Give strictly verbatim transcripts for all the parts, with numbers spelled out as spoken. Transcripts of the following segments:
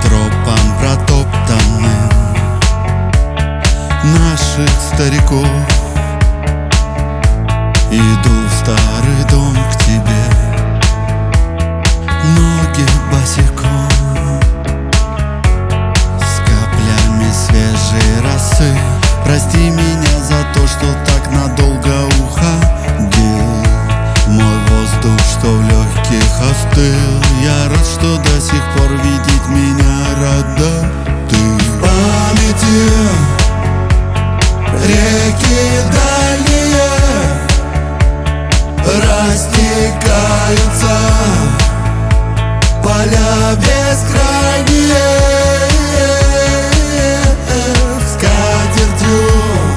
тропам протоптанным наших стариков. Иду в старый дом к тебе, ноги босиком, с каплями свежей росы. Прости меня за то, что так надолго уходил. Мой воздух, что в легких остыл. Я рад, что до сих пор видеть меня рада ты. В памяти реки дальние растекаются, поля бескрайние скатертью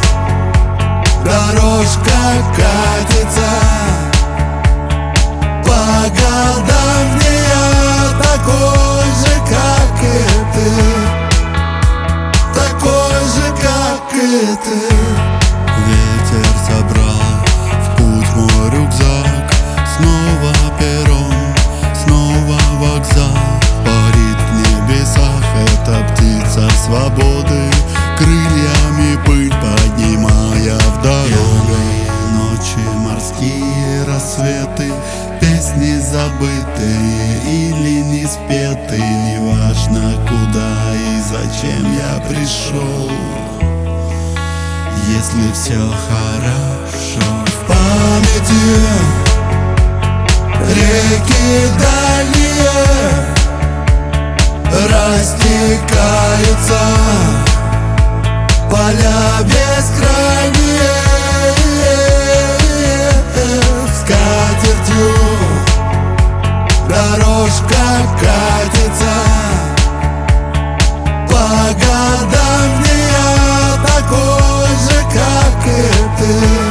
дорожка катится. По годам мне я такой же, как и ты, такой же, как и ты. Ветер собрал в путь мой рюкзак, снова перрон, снова вокзал. Парит в небесах эта птица свободы, крыльями пыль поднимая в дорогу. Ночи, морские рассветы, песни забытые или не спетые. Неважно куда и зачем я пришел, если все хорошо. В памяти реки дальние растекаются, поля бескрайние скатертью дорожка катится. По годам мне я такой же, как и ты.